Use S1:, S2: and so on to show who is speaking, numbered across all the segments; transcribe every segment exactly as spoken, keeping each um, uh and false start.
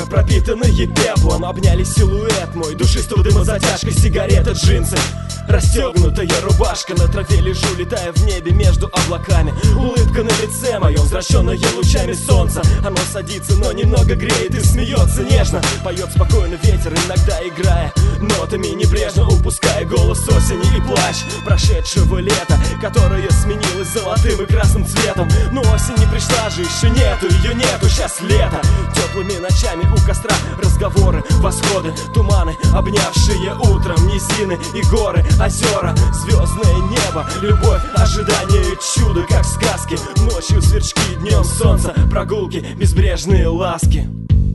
S1: пропитанные пеплом, обняли силуэт мой, душистого дыма затяжкой сигареты, джинсы. Расстегнутая рубашка, на траве лежу, летая в небе между облаками. Улыбка на лице моем, возвращенная лучами солнца. Оно садится, но немного греет и смеется нежно. Поет спокойно ветер, иногда играя нотами, небрежно упуская голос осени и плач прошедшего лета, которое сменилось золотым и красным цветом. Но осень не пришла же, еще нету, ее нету, сейчас лето. Теплыми ночами у костра разговоры, восходы, туманы, обнявшие утром низины и горы, озера, звездное небо, любовь, ожидание, чудо, как сказки. Ночью сверчки, днем солнце, прогулки, безбрежные ласки.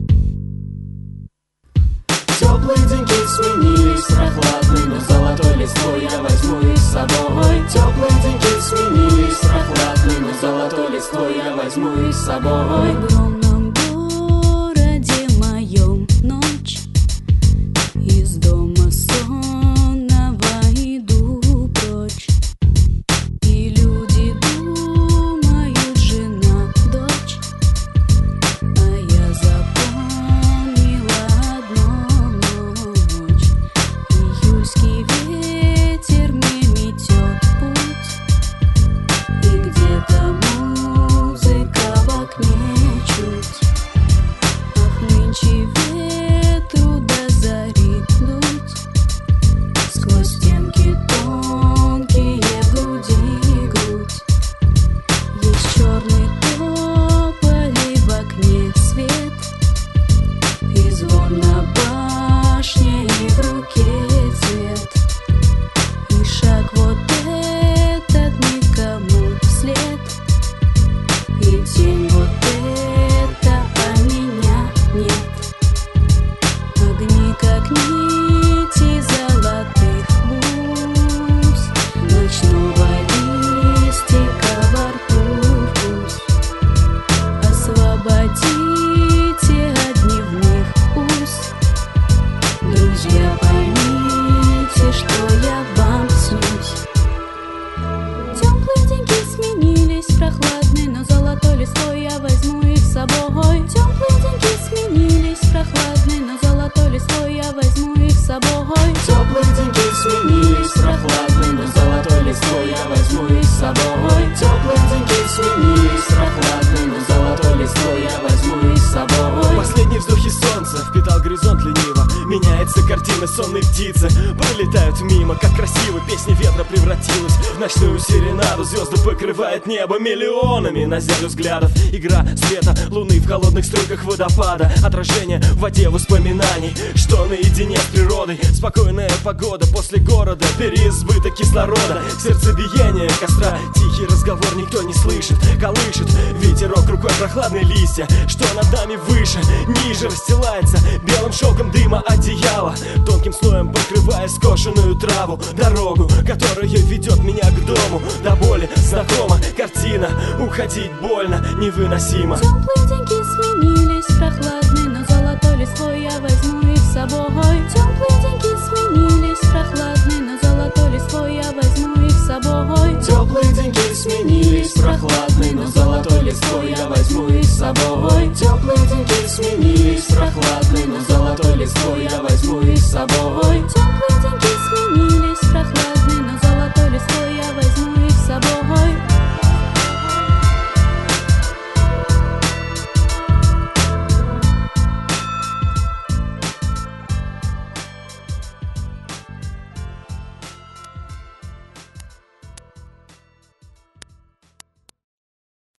S2: Теплые деньки сменились прохладной, но золотой листвой я возьму их с собой. Теплые деньки сменились прохладной, но золотой листвой я возьму их с собой.
S3: В огромном городе моем ночь, из дома сонного иду прочь, и люди думают, жена, дочь, а я запомнила одну ночь. Июльский ветер мне метет путь, и где-то музыка в окне чуть. Ах, нынче ветру до зари дуть сквозь стенки тонкие в груди грудь. Есть черный тополь и в окне свет, и звон на башне, и в руке цвет. И шаг вот этот никому вслед, и тень вот эта, а меня нет. Огни, как нити золотых бус ночного листика во рту вкус. Освободите от дневных уз, друзья, поймите, что я вам снюсь. Теплые деньги сменились прохладной, но золотой листвой я возьму их с собой. Теплые деньги сменились прохладной, но золотой листвой я возьму их с собой.
S2: Теплые деньги сменились прохладной, но золотой листвой я возьму их с собой. Теплые деньги сменились прохладной, но золотой листвой я возьму их с собой.
S1: Последние вздохи солнца впитал горизонт лениво. Меняется картина, сонные птицы пролетают мимо. Как красиво песня ветра превратилась в ночную серенаду. Звезды покрывает небо миллионами на землю взглядов. Игра света луны в холодных струйках водопада. Отражение в воде воспоминаний, что наедине с природой. Спокойная погода после города, переизбыток кислорода. Сердцебиение костра, тихий разговор никто не слышит. Колышет ветерок рукой прохладные листья, что над нами выше, ниже расстилается белым шелком дыма одеяло, тонким слоем покрывая скошенную траву. Дорогу, которая ведет меня к дому, до боли знакома картина. Уходить больно, невыносимо.
S3: Теплые деньги сменились прохладной, но золотой листвой я возьму их с собой. Теплые деньги сменились прохладной, но золотой листвой я возьму их с собой.
S2: Теплые деньги сменились прохладной, но золотой листвой я возьму их с собой. Теплые деньги сменились прохладной.